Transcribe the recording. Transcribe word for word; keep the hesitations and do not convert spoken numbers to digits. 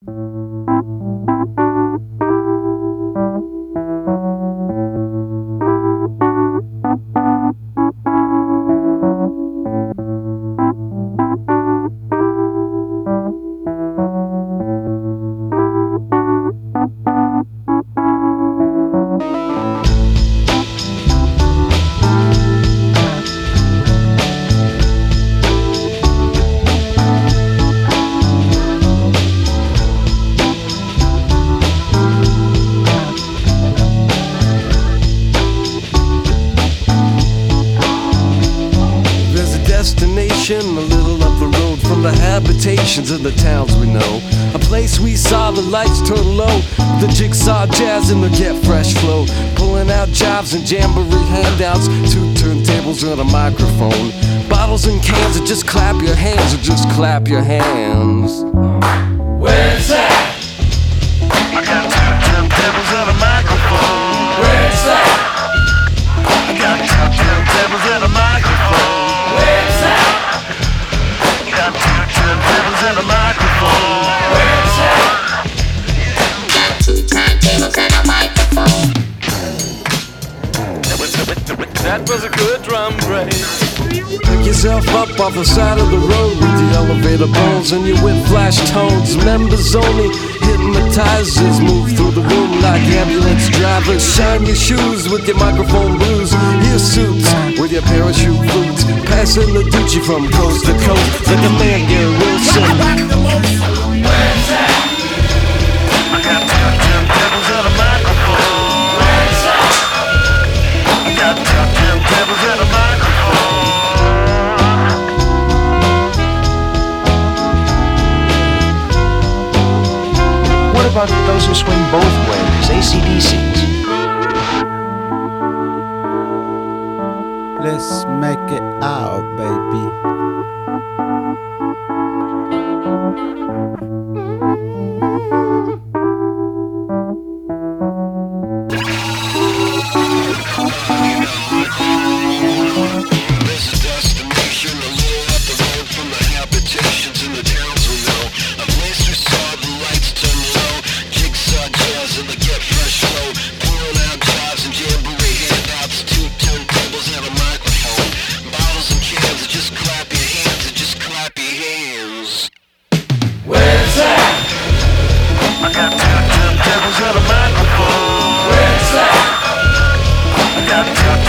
A little up the road from the habitations of the towns we know. A place we saw the lights turn low, the jigsaw jazz and the get fresh flow. Pulling out jobs and jamboree handouts, two turntables and a microphone. Bottles and cans, or just clap your hands, or just clap your hands. Where's that? I got two turntables and a microphone. Where's that? I got two turntables and a microphone. Where's that? Got two turntables and a microphone. Where's that? Two turntables and a microphone. That was a good drum break. Pick yourself up off the side of the road with the elevator bones and your whip flash tones. Members only, hypnotizers move through the room like ambulance drivers. Shine your shoes with your microphone blues. Your suits with your parachute boots. Passing the Gucci from coast to coast like a man Gary Wilson. Where's that? I got two turntables and a microphone. Where's that? I got two turntables and a microphone. What about those who swing both ways, A C D Cs? Let's make it out, baby. There's a destination a little up the road from the habitations in the towns we know. A place we saw the lights turn low, jigsaw jazz and the get fresh flow. Pulling out jobs and jamboree handouts, two turntables and a microphone. Bottles and cans, or just clap your hands, or just clap your hands. Where's that? I got two turntables and a microphone. Where's that? I got two